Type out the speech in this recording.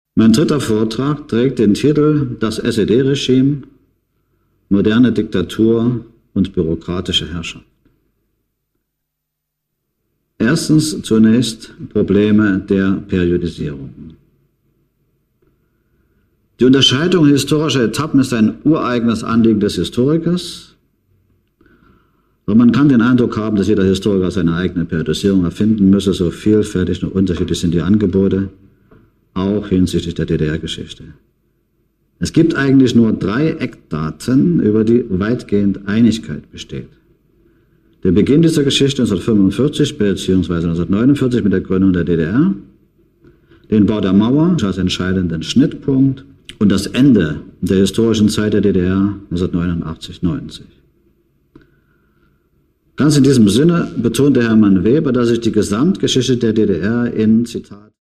Mein dritter Vortrag trägt den Titel »Das SED-Regime, moderne Diktatur und bürokratische Herrschaft«. Erstens zunächst Probleme der Periodisierung. Die Unterscheidung historischer Etappen ist ein ureigenes Anliegen des Historikers. Und man kann den Eindruck haben, dass jeder Historiker seine eigene Periodisierung erfinden müsse, so vielfältig und unterschiedlich sind die Angebote, auch hinsichtlich der DDR-Geschichte. Es gibt eigentlich nur 3 Eckdaten, über die weitgehend Einigkeit besteht. Der Beginn dieser Geschichte 1945 bzw. 1949 mit der Gründung der DDR, den Bau der Mauer als entscheidenden Schnittpunkt und das Ende der historischen Zeit der DDR 1989-90. Ganz in diesem Sinne betonte Hermann Weber, dass sich die Gesamtgeschichte der DDR in, Zitat,